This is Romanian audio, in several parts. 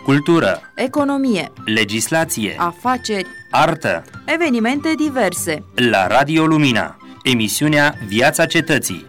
cultură, economie, legislație, afaceri, artă, evenimente diverse. la Radio Lumina, emisiunea Viața Cetății.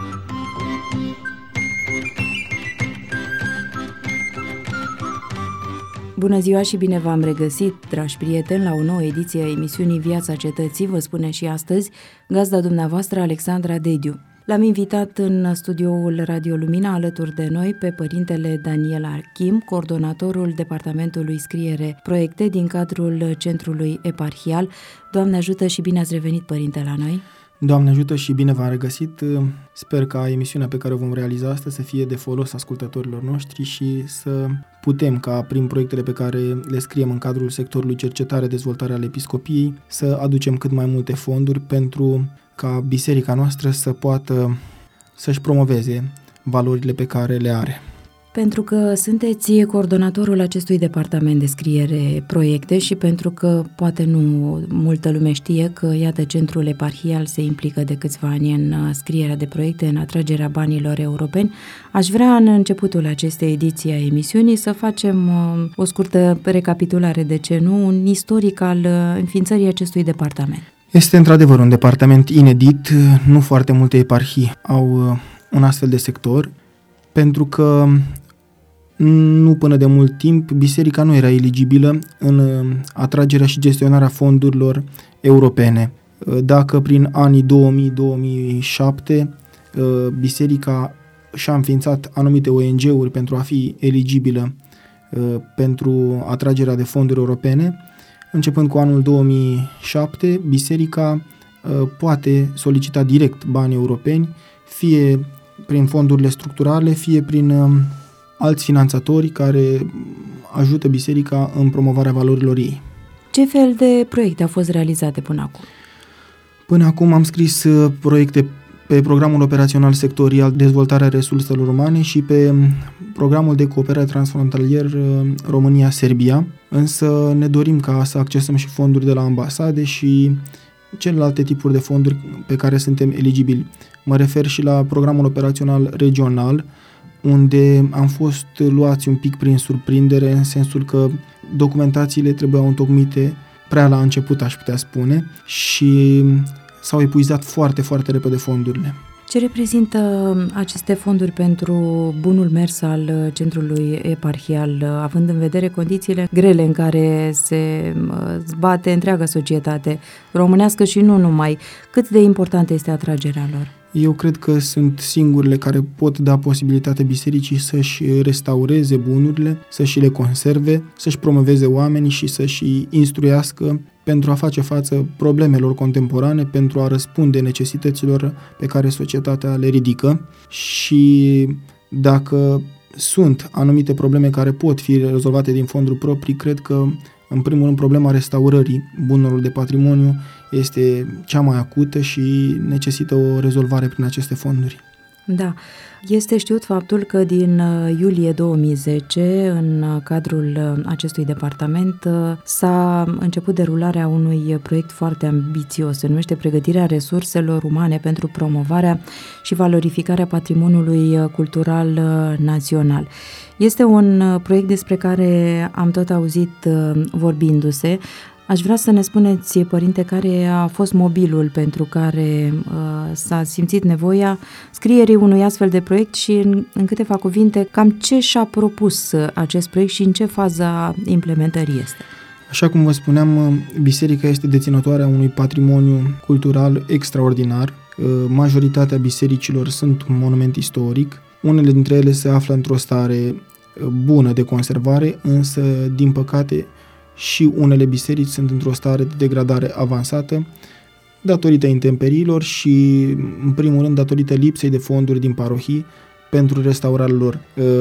Bună ziua și bine v-am regăsit, dragi prieteni, la o nouă ediție a emisiunii Viața Cetății, vă spune și astăzi gazda dumneavoastră Alexandra Dediu. L-am invitat în studioul Radio Lumina alături de noi pe părintele Daniel Achim, coordonatorul Departamentului Scriere Proiecte din cadrul Centrului Eparhial. Doamne ajută și bine ați revenit, părinte, la noi! Doamne ajută și bine v-am regăsit! Sper ca emisiunea pe care o vom realiza astăzi să fie de folos ascultătorilor noștri și să putem, ca prin proiectele pe care le scriem în cadrul sectorului cercetare-dezvoltare al Episcopiei, să aducem cât mai multe fonduri pentru ca biserica noastră să poată să-și promoveze valorile pe care le are. Pentru că sunteți coordonatorul acestui departament de scriere proiecte și pentru că poate nu multă lume știe că, iată, Centrul Eparhial se implică de câțiva ani în scrierea de proiecte, în atragerea banilor europeni, aș vrea în începutul acestei ediții a emisiunii să facem o scurtă recapitulare, de ce nu, un istoric al înființării acestui departament. Este într-adevăr un departament inedit, nu foarte multe eparhii au un astfel de sector, pentru că nu până de mult timp biserica nu era eligibilă în atragerea și gestionarea fondurilor europene. Dacă prin anii 2000-2007 biserica și-a înființat anumite ONG-uri pentru a fi eligibilă pentru atragerea de fonduri europene, începând cu anul 2007, biserica poate solicita direct bani europeni, fie prin fondurile structurale, fie prin alți finanțatori care ajută biserica în promovarea valorilor ei. Ce fel de proiecte au fost realizate până acum? Până acum am scris proiecte pe programul operațional sectorial Dezvoltarea Resurselor Umane și pe programul de cooperare transfrontalier România-Serbia, însă ne dorim ca să accesăm și fonduri de la ambasade și celelalte tipuri de fonduri pe care suntem eligibili. Mă refer și la programul operațional regional, unde am fost luați un pic prin surprindere, în sensul că documentațiile trebuiau întocmite prea la început, aș putea spune, și s-au epuizat foarte, foarte repede fondurile. Ce reprezintă aceste fonduri pentru bunul mers al Centrului Eparhial, având în vedere condițiile grele în care se zbate întreaga societate românească și nu numai? Cât de importantă este atragerea lor? Eu cred că sunt singurele care pot da posibilitatea bisericii să-și restaureze bunurile, să-și le conserve, să-și promoveze oamenii și să-și instruiască pentru a face față problemelor contemporane, pentru a răspunde necesităților pe care societatea le ridică. Și dacă sunt anumite probleme care pot fi rezolvate din fonduri proprii, cred că, în primul rând, problema restaurării bunurilor de patrimoniu este cea mai acută și necesită o rezolvare prin aceste fonduri. Da, este știut faptul că din iulie 2010, în cadrul acestui departament, s-a început derularea unui proiect foarte ambițios, se numește Pregătirea resurselor umane pentru promovarea și valorificarea patrimoniului cultural național. Este un proiect despre care am tot auzit vorbindu-se. Aș vrea să ne spuneți, părinte, care a fost mobilul pentru care s-a simțit nevoia scrierii unui astfel de proiect și, în câteva cuvinte, cam ce și-a propus acest proiect și în ce faza implementării este. Așa cum vă spuneam, biserica este deținătoarea unui patrimoniu cultural extraordinar. Majoritatea bisericilor sunt un monument istoric. Unele dintre ele se află într-o stare bună de conservare, însă, din păcate, și unele biserici sunt într-o stare de degradare avansată datorită intemperiilor și, în primul rând, datorită lipsei de fonduri din parohii pentru restaurarea lor.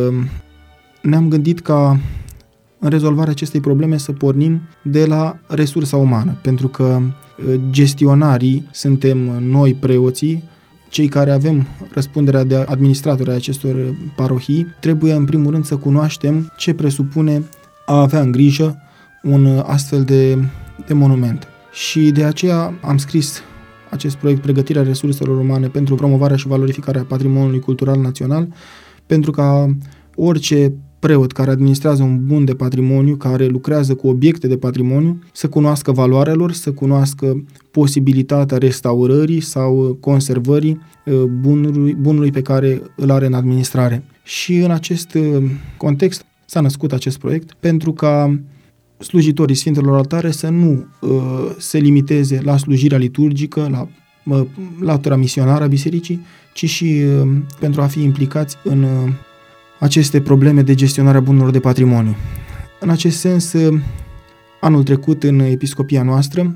Ne-am gândit ca în rezolvarea acestei probleme să pornim de la resursa umană, pentru că gestionarii suntem noi, preoții, cei care avem răspunderea de administratori a acestor parohii. Trebuie, în primul rând, să cunoaștem ce presupune a avea în grijă un astfel de monument. Și de aceea am scris acest proiect, Pregătirea resurselor umane pentru promovarea și valorificarea patrimoniului cultural național, pentru ca orice preot care administrează un bun de patrimoniu, care lucrează cu obiecte de patrimoniu, să cunoască valoarea lor, să cunoască posibilitatea restaurării sau conservării bunului pe care îl are în administrare. Și în acest context s-a născut acest proiect pentru ca slujitorii Sfintelor Altare să nu se limiteze la slujirea liturgică, la latura misionară a bisericii, ci și pentru a fi implicați în aceste probleme de gestionare a bunurilor de patrimoniu. În acest sens, anul trecut, în episcopia noastră,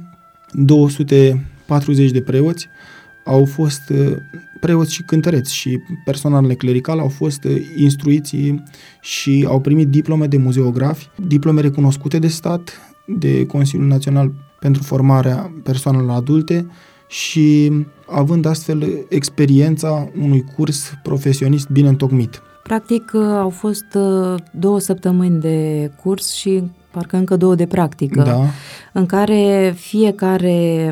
240 de preoți au fost preoți și cântăreți și personalele clerical au fost instruiți și au primit diplome de muzeografi, diplome recunoscute de stat, de Consiliul Național pentru Formarea Persoanelor Adulte și având astfel experiența unui curs profesionist bine întocmit. Practic au fost 2 săptămâni de curs și parcă încă 2 de practică, da, în care fiecare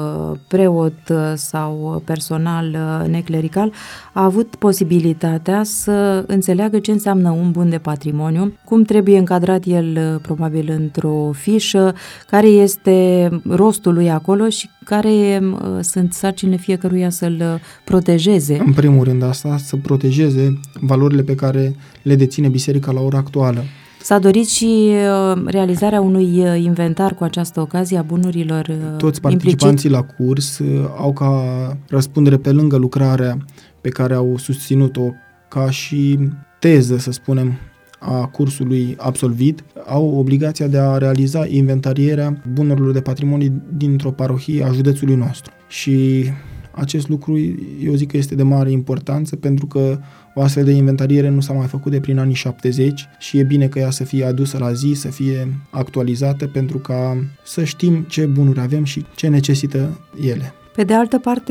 preot sau personal neclerical a avut posibilitatea să înțeleagă ce înseamnă un bun de patrimoniu, cum trebuie încadrat el probabil într-o fișă, care este rostul lui acolo și care sunt sarcinile fiecăruia să-l protejeze. În primul rând asta, să protejeze valorile pe care le deține biserica la ora actuală. S-a dorit și realizarea unui inventar cu această ocazie a bunurilor Toți participanții la curs au ca răspundere, pe lângă lucrarea pe care au susținut-o ca și teză, să spunem, a cursului absolvit, au obligația de a realiza inventarierea bunurilor de patrimoniu dintr-o parohie a județului nostru. Și acest lucru, eu zic că este de mare importanță, pentru că o astfel de inventariere nu s-a mai făcut de prin anii 70 și e bine că ea să fie adusă la zi, să fie actualizată, pentru ca să știm ce bunuri avem și ce necesită ele. Pe de altă parte,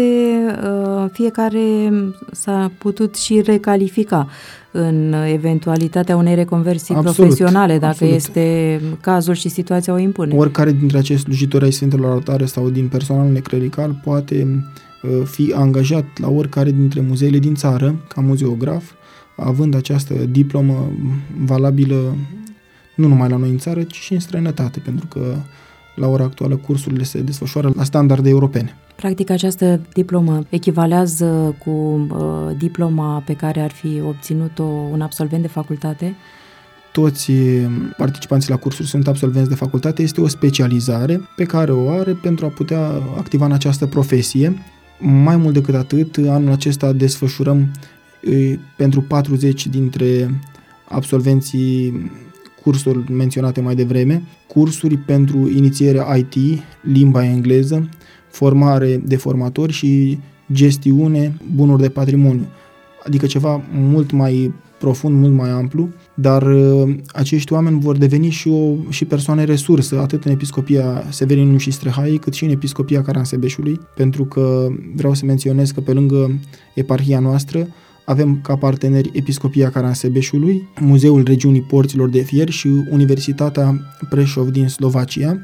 fiecare s-a putut și recalifica în eventualitatea unei reconversii profesionale, dacă este cazul și situația o impune. Oricare dintre acești slujitori ai Sfintelor Altare sau din personalul neclerical poate fi angajat la oricare dintre muzeele din țară ca muzeograf, având această diplomă valabilă nu numai la noi în țară, ci și în străinătate, pentru că la ora actuală cursurile se desfășoară la standarde europene. Practic, această diplomă echivalează cu diploma pe care ar fi obținut-o un absolvent de facultate? Toți participanții la cursuri sunt absolvenți de facultate. Este o specializare pe care o are pentru a putea activa în această profesie. Mai mult decât atât, anul acesta desfășurăm pentru 40 dintre absolvenții cursurilor menționate mai devreme, cursuri pentru inițiere IT, limba engleză, formare de formatori și gestiune bunuri de patrimoniu. Adică ceva mult mai profund, mult mai amplu, dar acești oameni vor deveni și persoane resursă, atât în Episcopia Severinului și Strehaiei, cât și în Episcopia Caransebeșului, pentru că vreau să menționez că pe lângă eparhia noastră avem ca parteneri Episcopia Caransebeșului, Muzeul Regiunii Porților de Fier și Universitatea Preșov din Slovacia,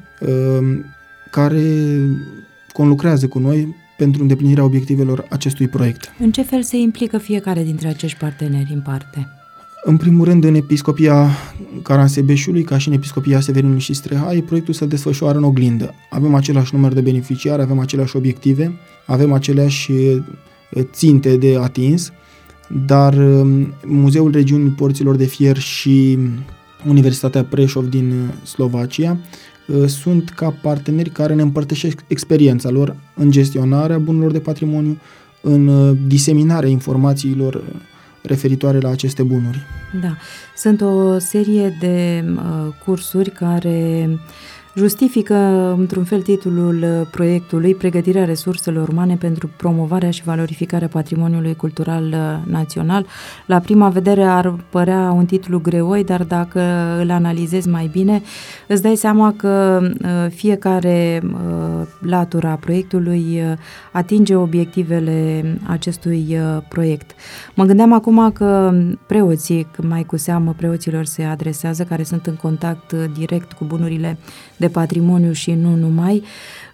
care conlucrează cu noi pentru îndeplinirea obiectivelor acestui proiect. În ce fel se implică fiecare dintre acești parteneri în parte? În primul rând, în Episcopia Caransebeșului, ca și în Episcopia Severinului și Strehaiei, proiectul se desfășoară în oglindă. Avem același număr de beneficiari, avem aceleași obiective, avem aceleași ținte de atins, dar Muzeul Regiunii Porților de Fier și Universitatea Preșov din Slovacia sunt ca parteneri care ne împărtășesc experiența lor în gestionarea bunurilor de patrimoniu, în diseminarea informațiilor referitoare la aceste bunuri. Da, sunt o serie de cursuri care justifică, într-un fel, titlul proiectului, Pregătirea resurselor umane pentru promovarea și valorificarea patrimoniului cultural național. La prima vedere ar părea un titlu greoi, dar dacă îl analizezi mai bine, îți dai seama că fiecare latură a proiectului atinge obiectivele acestui proiect. Mă gândeam acum că preoții, mai cu seamă preoților se adresează, care sunt în contact direct cu bunurile de patrimoniu și nu numai,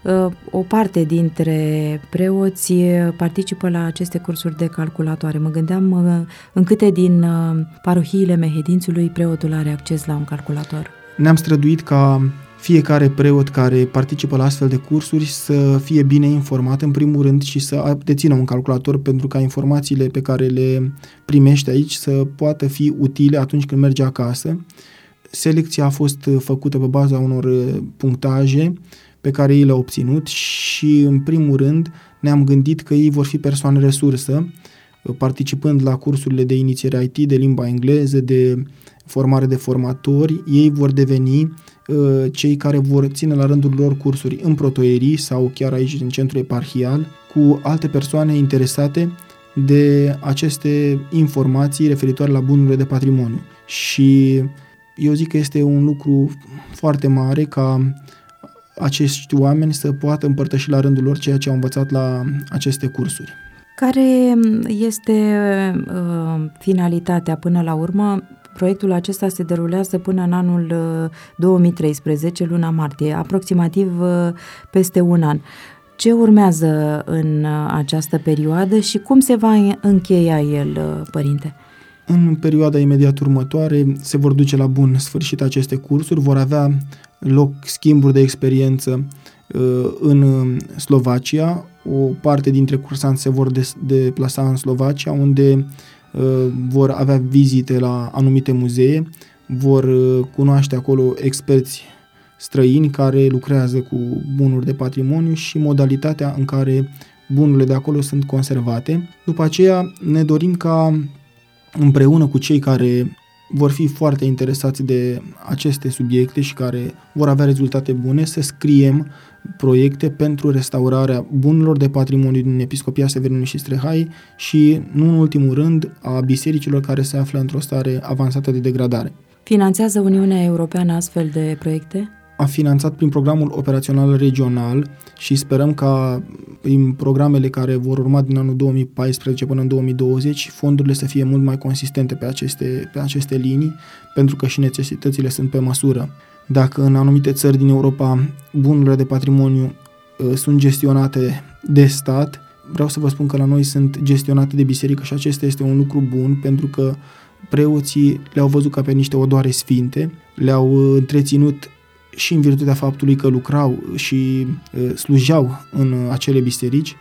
o parte dintre preoți participă la aceste cursuri de calculatoare. Mă gândeam în câte din parohiile Mehedințiului preotul are acces la un calculator. Ne-am străduit ca fiecare preot care participă la astfel de cursuri să fie bine informat în primul rând și să dețină un calculator pentru ca informațiile pe care le primește aici să poată fi utile atunci când merge acasă. Selecția a fost făcută pe baza unor punctaje pe care ei le-au obținut și în primul rând ne-am gândit că ei vor fi persoane resursă, participând la cursurile de inițiere IT, de limba engleză, de formare de formatori. Ei vor deveni cei care vor ține la rândul lor cursuri în protoierii sau chiar aici în centrul eparhial cu alte persoane interesate de aceste informații referitoare la bunurile de patrimoniu. Și eu zic că este un lucru foarte mare ca acești oameni să poată împărtăși la rândul lor ceea ce au învățat la aceste cursuri. Care este finalitatea până la urmă? Proiectul acesta se derulează până în anul 2013, luna martie, aproximativ peste un an. Ce urmează în această perioadă și cum se va încheia el, părinte? În perioada imediat următoare se vor duce la bun sfârșit aceste cursuri, vor avea loc schimburi de experiență în Slovacia. O parte dintre cursanți se vor deplasa în Slovacia, unde vor avea vizite la anumite muzee, vor cunoaște acolo experți străini care lucrează cu bunuri de patrimoniu și modalitatea în care bunurile de acolo sunt conservate. După aceea ne dorim ca împreună cu cei care vor fi foarte interesați de aceste subiecte și care vor avea rezultate bune să scriem proiecte pentru restaurarea bunurilor de patrimoniu din Episcopia Severinului și Strehai și, nu în ultimul rând, a bisericilor care se află într-o stare avansată de degradare. Finanțează Uniunea Europeană astfel de proiecte? A finanțat prin programul operațional regional și sperăm ca prin programele care vor urma din anul 2014 până în 2020 fondurile să fie mult mai consistente pe aceste linii, pentru că și necesitățile sunt pe măsură. Dacă în anumite țări din Europa bunurile de patrimoniu sunt gestionate de stat, vreau să vă spun că la noi sunt gestionate de biserică și acesta este un lucru bun, pentru că preoții le-au văzut ca pe niște odoare sfinte, le-au întreținut și în virtutea faptului că lucrau și slujeau în acele biserici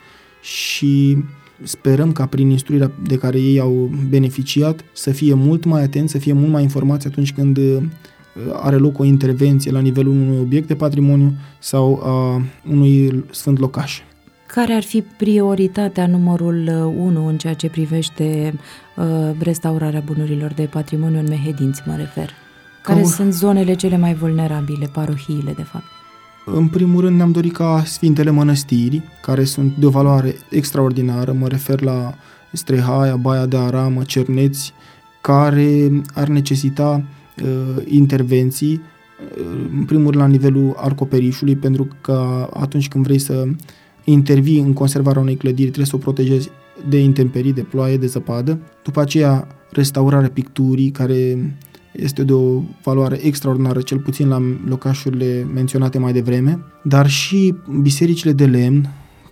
și sperăm ca prin instruirea de care ei au beneficiat să fie mult mai atenți, să fie mult mai informați atunci când are loc o intervenție la nivelul unui obiect de patrimoniu sau a unui sfânt locaș. Care ar fi prioritatea numărul 1 în ceea ce privește restaurarea bunurilor de patrimoniu în Mehedinți, mă refer? Care sunt zonele cele mai vulnerabile, parohiile, de fapt? În primul rând ne-am dorit ca Sfintele Mănăstiri, care sunt de o valoare extraordinară, mă refer la Strehaia, Baia de Aramă, Cerneți, care ar necesita intervenții, în primul rând la nivelul acoperișului, pentru că atunci când vrei să intervii în conservarea unei clădiri, trebuie să o protejezi de intemperii, de ploaie, de zăpadă. După aceea, restaurarea picturii, care este de o valoare extraordinară, cel puțin la locașurile menționate mai devreme, dar și bisericile de lemn,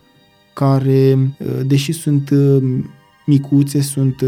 care, deși sunt micuțe, sunt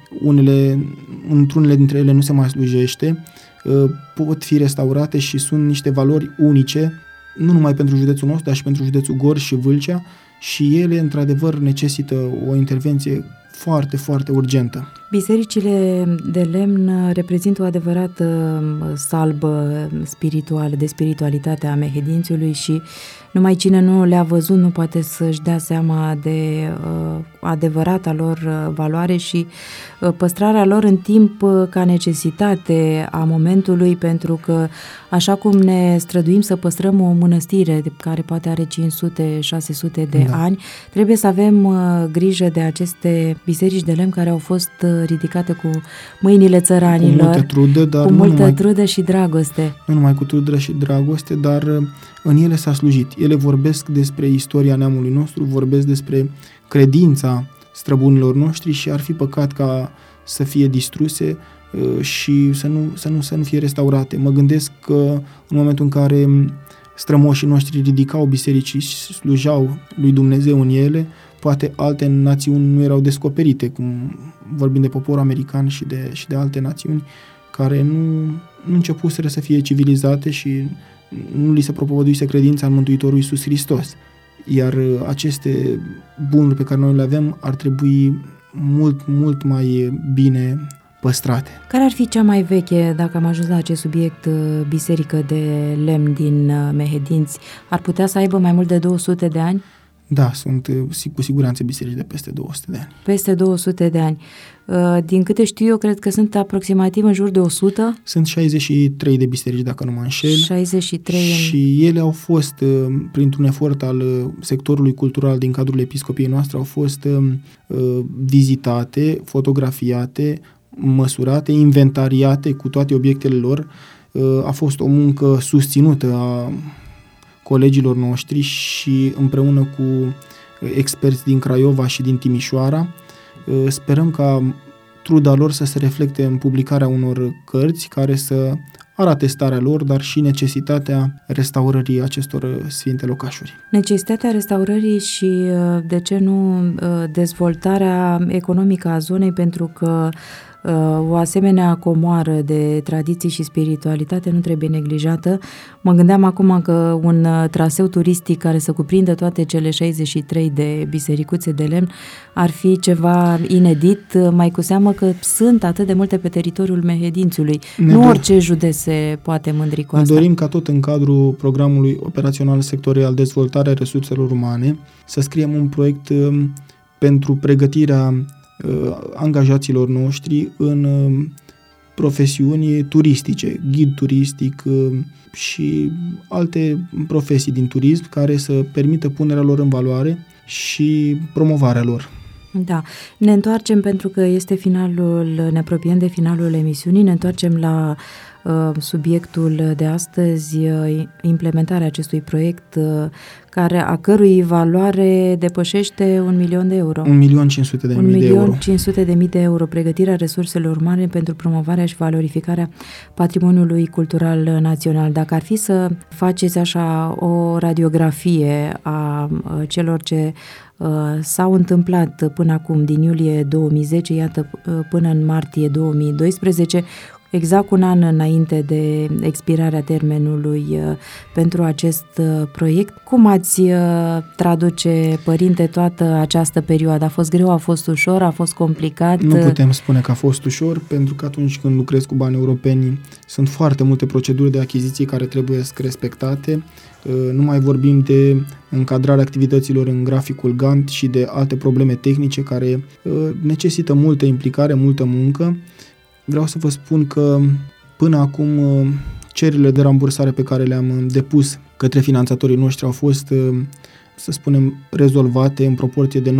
într-unele dintre ele nu se mai slujește, pot fi restaurate și sunt niște valori unice, nu numai pentru județul nostru, dar și pentru județul Gorj și Vâlcea, și ele, într-adevăr, necesită o intervenție foarte, foarte urgentă. Bisericile de lemn reprezintă o adevărată salbă spirituală, de spiritualitate a Mehedințiului și numai cine nu le-a văzut nu poate să-și dea seama de adevărata lor valoare și păstrarea lor în timp ca necesitate a momentului, pentru că așa cum ne străduim să păstrăm o mănăstire care poate are 500-600 de ani, trebuie să avem grijă de aceste biserici de lemn care au fost ridicate cu mâinile țăranilor, cu multă trudă și dragoste. Nu numai cu trudă și dragoste, dar în ele s-a slujit. Ele vorbesc despre istoria neamului nostru, vorbesc despre credința străbunilor noștri și ar fi păcat ca să fie distruse și să nu fie restaurate. Mă gândesc că în momentul în care strămoșii noștri ridicau bisericii și slujau lui Dumnezeu în ele, poate alte națiuni nu erau descoperite, cum vorbim de poporul american și de alte națiuni care nu începuseră să fie civilizate și nu li se propovăduise credința în Mântuitorul Iisus Hristos. Iar aceste bunuri pe care noi le avem ar trebui mult mai bine păstrate. Care ar fi cea mai veche, dacă am ajuns la acest subiect, biserică de lemn din Mehedinți? Ar putea să aibă mai mult de 200 de ani? Da, sunt cu siguranță biserici de peste 200 de ani. Peste 200 de ani. Din câte știu eu, cred că sunt aproximativ în jur de 100. Sunt 63 de biserici, dacă nu mă înșel. 63. Și ele au fost, printr-un efort al sectorului cultural din cadrul episcopiei noastre, au fost vizitate, fotografiate, măsurate, inventariate cu toate obiectele lor. A fost o muncă susținută a colegilor noștri și împreună cu experți din Craiova și din Timișoara. Sperăm ca truda lor să se reflecte în publicarea unor cărți care să arate starea lor, dar și necesitatea restaurării acestor sfinte locașuri. Necesitatea restaurării și, de ce nu, dezvoltarea economică a zonei, pentru că o asemenea comoară de tradiții și spiritualitate nu trebuie neglijată. Mă gândeam acum că un traseu turistic care să cuprindă toate cele 63 de bisericuțe de lemn ar fi ceva inedit, mai cu seamă că sunt atât de multe pe teritoriul Mehedințiului. Nu orice județ se poate mândri cu asta. Ne dorim ca tot în cadrul programului operațional sectorial Dezvoltarea Resurselor Umane să scriem un proiect pentru pregătirea angajaților noștri în profesiuni turistice, ghid turistic și alte profesii din turism care să permită punerea lor în valoare și promovarea lor. Da, ne întoarcem pentru că este finalul, ne apropiem de finalul emisiunii, ne întoarcem la subiectul de astăzi, implementarea acestui proiect a cărui valoare depășește 1.000.000 de euro. 1.500.000 de euro. 1.500.000 de euro, pregătirea resurselor umane pentru promovarea și valorificarea patrimoniului cultural național. Dacă ar fi să faceți așa o radiografie a celor ce s-au întâmplat până acum, din iulie 2010, iată, până în martie 2012, exact un an înainte de expirarea termenului pentru acest proiect. Cum ați traduce, părinte, toată această perioadă? A fost greu, a fost ușor, a fost complicat? Nu putem spune că a fost ușor, pentru că atunci când lucrezi cu bani europeni sunt foarte multe proceduri de achiziție care trebuie respectate. Nu mai vorbim de încadrarea activităților în graficul Gantt și de alte probleme tehnice care necesită multă implicare, multă muncă. Vreau să vă spun că până acum cererile de rambursare pe care le-am depus către finanțatorii noștri au fost, să spunem, rezolvate în proporție de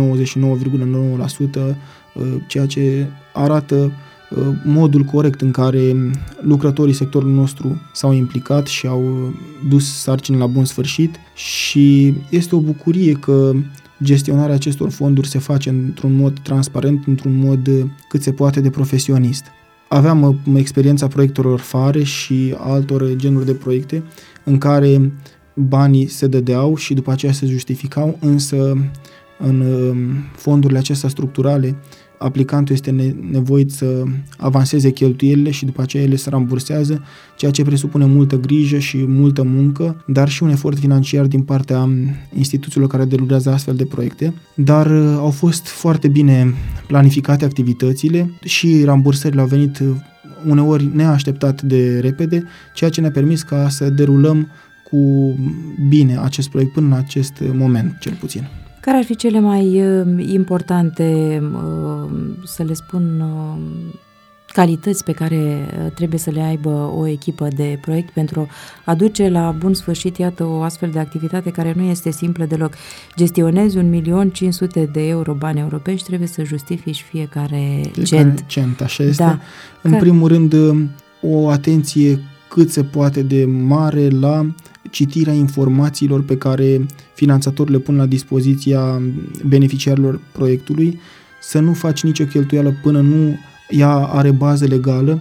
99,9%, ceea ce arată modul corect în care lucrătorii sectorului nostru s-au implicat și au dus sarcini la bun sfârșit și este o bucurie că gestionarea acestor fonduri se face într-un mod transparent, într-un mod cât se poate de profesionist. Aveam experiența proiectelor FARE și altor genuri de proiecte în care banii se dădeau și după aceea se justificau, însă în fondurile acestea structurale aplicantul este nevoit să avanseze cheltuielile și după aceea ele se rambursează, ceea ce presupune multă grijă și multă muncă, dar și un efort financiar din partea instituțiilor care derulează astfel de proiecte. Dar au fost foarte bine planificate activitățile și rambursările au venit uneori neașteptat de repede, ceea ce ne-a permis ca să derulăm cu bine acest proiect până în acest moment, cel puțin. Care ar fi cele mai importante, să le spun, calități pe care trebuie să le aibă o echipă de proiect pentru a duce la bun sfârșit, iată, o astfel de activitate care nu este simplă deloc? Gestionezi 1.500.000 de euro bani europeni și trebuie să justifici fiecare cent. Așa este. Da. În primul rând, o atenție cât se poate de mare la citirea informațiilor pe care finanțatorul le pun la dispoziția beneficiarilor proiectului, să nu faci nicio cheltuială până nu ea are bază legală,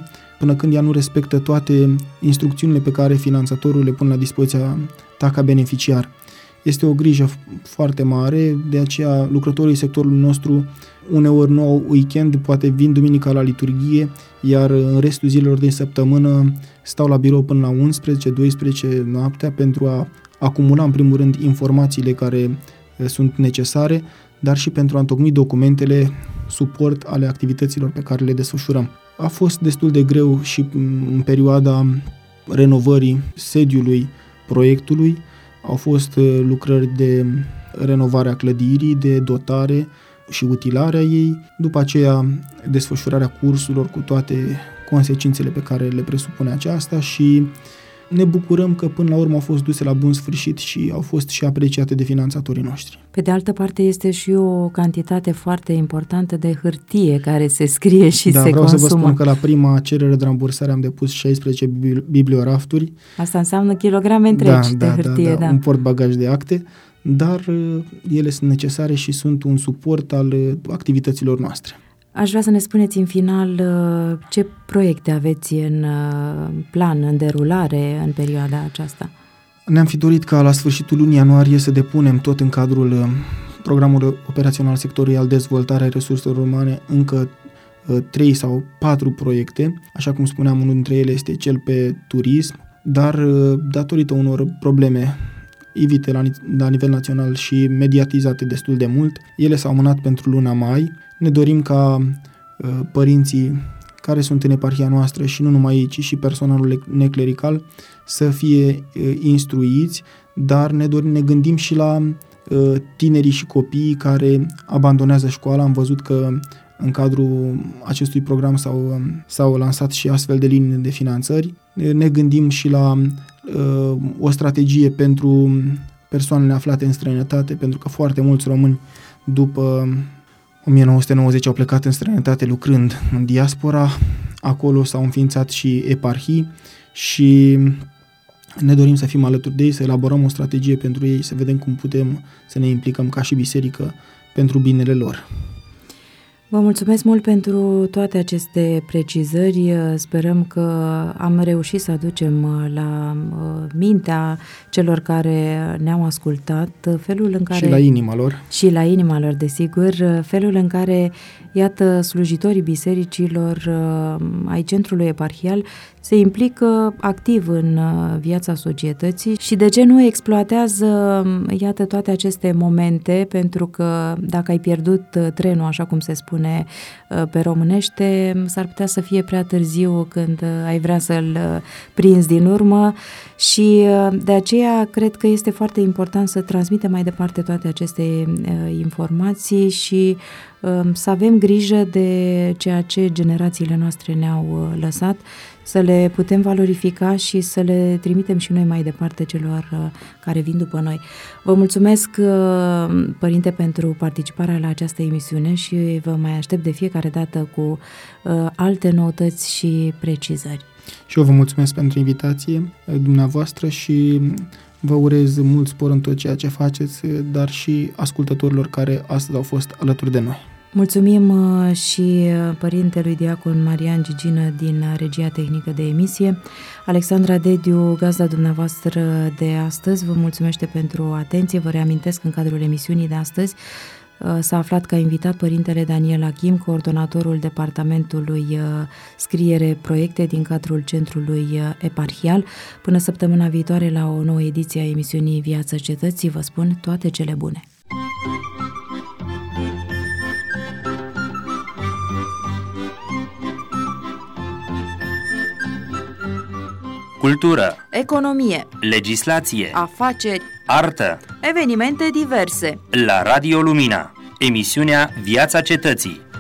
până când ea nu respectă toate instrucțiunile pe care finanțatorul le pune la dispoziția ta ca beneficiar. Este o grijă foarte mare, de aceea lucrătorii sectorului nostru uneori nu au weekend, poate vin duminica la liturghie, iar în restul zilelor din săptămână stau la birou până la 11-12 noaptea pentru a acumula în primul rând informațiile care sunt necesare, dar și pentru a întocmi documentele suport ale activităților pe care le desfășurăm. A fost destul de greu și în perioada renovării sediului proiectului. Au fost lucrări de renovare a clădirii, de dotare și utilarea ei, după aceea desfășurarea cursurilor cu toate consecințele pe care le presupune aceasta și ne bucurăm că până la urmă au fost duse la bun sfârșit și au fost și apreciate de finanțatorii noștri. Pe de altă parte este și o cantitate foarte importantă de hârtie care se scrie și se consumă. Vreau să vă spun că la prima cerere de rambursare am depus 16 bibliorafturi. Asta înseamnă kilograme întregi de hârtie. Un portbagaj de acte, dar ele sunt necesare și sunt un suport al activităților noastre. Aș vrea să ne spuneți în final ce proiecte aveți în plan, în derulare în perioada aceasta. Ne-am fi dorit ca la sfârșitul lunii ianuarie să depunem tot în cadrul programului operațional sectorial dezvoltarea resurselor umane încă 3 sau 4 proiecte. Așa cum spuneam, unul dintre ele este cel pe turism, dar datorită unor probleme ivite la nivel național și mediatizate destul de mult, ele s-au amânat pentru luna mai. Ne dorim ca părinții care sunt în eparhia noastră și nu numai ei, ci și personalul neclerical să fie instruiți, dar ne gândim și la tinerii și copiii care abandonează școala. Am văzut că în cadrul acestui program s-au lansat și astfel de linii de finanțări. Ne gândim și la o strategie pentru persoanele aflate în străinătate, pentru că foarte mulți români după 1990 au plecat în străinătate lucrând în diaspora. Acolo s-au înființat și eparhii și ne dorim să fim alături de ei, să elaborăm o strategie pentru ei, să vedem cum putem să ne implicăm ca și biserică pentru binele lor. Vă mulțumesc mult pentru toate aceste precizări. Sperăm că am reușit să aducem la mintea celor care ne-au ascultat felul în care... Și la inima lor. Și la inima lor, desigur, felul în care, iată, slujitorii bisericilor ai centrului eparhial se implică activ în viața societății și de ce nu exploatează, iată, toate aceste momente, pentru că dacă ai pierdut trenul, așa cum se spune pe românește, s-ar putea să fie prea târziu când ai vrea să-l prinzi din urmă și de aceea cred că este foarte important să transmitem mai departe toate aceste informații și să avem grijă de ceea ce generațiile noastre ne-au lăsat, să le putem valorifica și să le trimitem și noi mai departe celor care vin după noi. Vă mulțumesc, Părinte, pentru participarea la această emisiune și vă mai aștept de fiecare dată cu alte noutăți și precizări. Și eu vă mulțumesc pentru invitație dumneavoastră și vă urez mult spor în tot ceea ce faceți, dar și ascultătorilor care astăzi au fost alături de noi. Mulțumim și părintelui diacon Marian Gigină din regia tehnică de emisie. Alexandra Dediu, gazda dumneavoastră de astăzi, vă mulțumește pentru atenție. Vă reamintesc în cadrul emisiunii de astăzi s-a aflat ca invitat părintele Daniel Achim, coordonatorul departamentului scriere proiecte din cadrul centrului eparhial. Până săptămâna viitoare la o nouă ediție a emisiunii Viața Cetății, vă spun toate cele bune! Cultură, economie, legislație, afaceri, artă, evenimente diverse. la Radio Lumina, emisiunea Viața Cetății.